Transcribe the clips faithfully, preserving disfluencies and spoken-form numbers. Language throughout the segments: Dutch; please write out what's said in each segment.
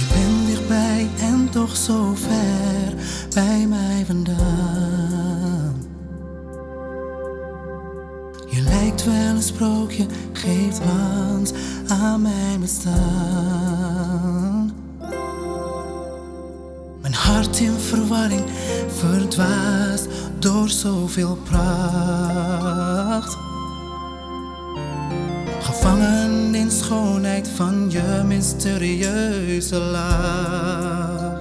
Je bent dichtbij en toch zo ver bij mij vandaan. Je lijkt wel een sprookje, geeft glans aan mijn bestaan. Mijn hart in verwarring, verdwaasd door zoveel pracht. Gevangen in schoonheid van je mysterieuze lach.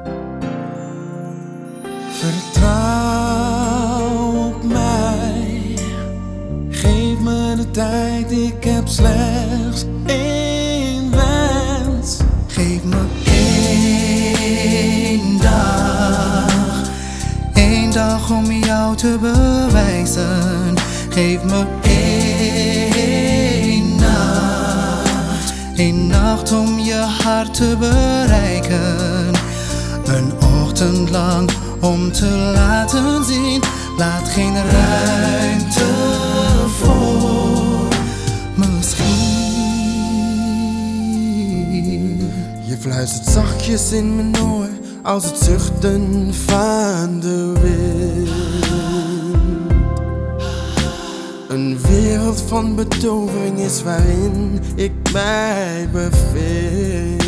Vertrouw op mij, geef me de tijd, ik heb slechts één wens. Geef me één dag, één dag om jou te bewijzen. Geef me één nacht, één nacht om je hart te bereiken. Een ochtend lang om te laten zien, laat geen ruimte voor misschien. Je fluistert zachtjes in mijn oor als het zuchten van de wind. Een wereld van betovering is waarin ik mij bevind.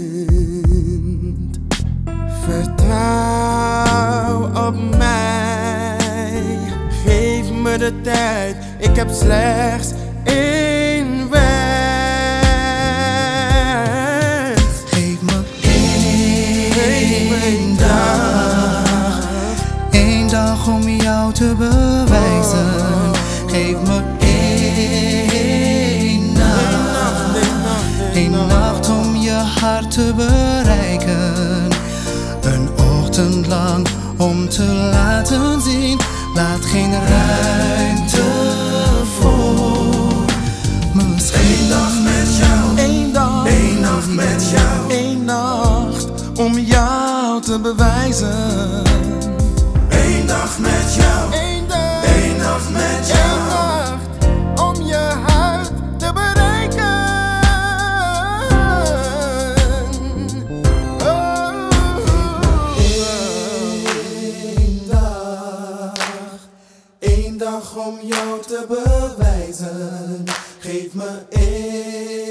Vertrouw op mij, geef me de tijd, ik heb slechts één wens. Geef me één dag, één dag om jou te bewijzen. Geef me één nacht, één nacht om je hart te bereiken. Een ochtend lang om te laten zien, laat geen ruimte voor misschien. Eén dag met jou, één dag, één nacht met jou, één nacht om jou te bewijzen. één dag met jou, Eén dag, één nacht met jou. één nacht om je hart te bereiken. Oh. Eén dag, één dag om jou te bewijzen. Geef me één